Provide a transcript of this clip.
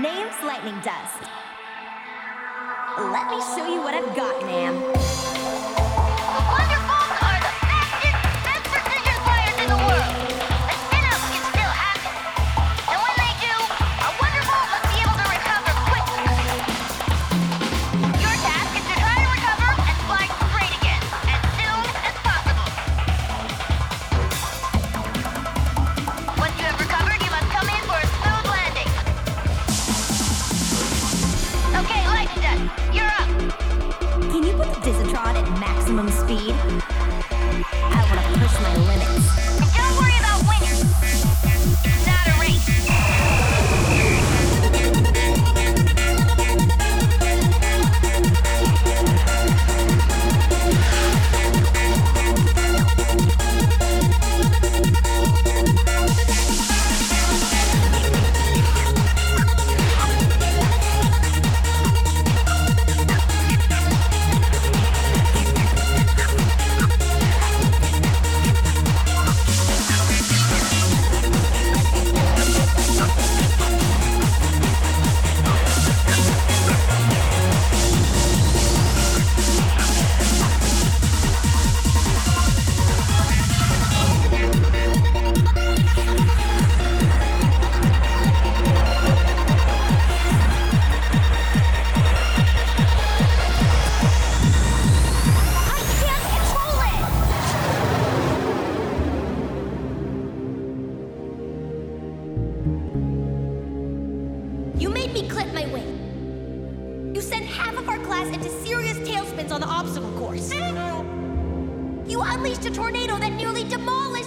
Name's Lightning Dust. Let me show you what I've got, ma'am. The Wonderfuls are the fastest, best precision flyers in the world. A spin-up can still happen. And when they do, our Wonderful must be able to recover quickly. Your task is to try to recover and fly straight again, as soon as possible. Once you have recovered, you must come in for a smooth landing. Okay, Lightning Dust, you're up. Can you put the Dizatron at maximum speed? I want to push my limits. And don't worry about winners. It's not a race. I can't control it! You made me clip my wing. You sent half of our class into serious tailspins on the obstacle course. You unleashed a tornado that nearly demolished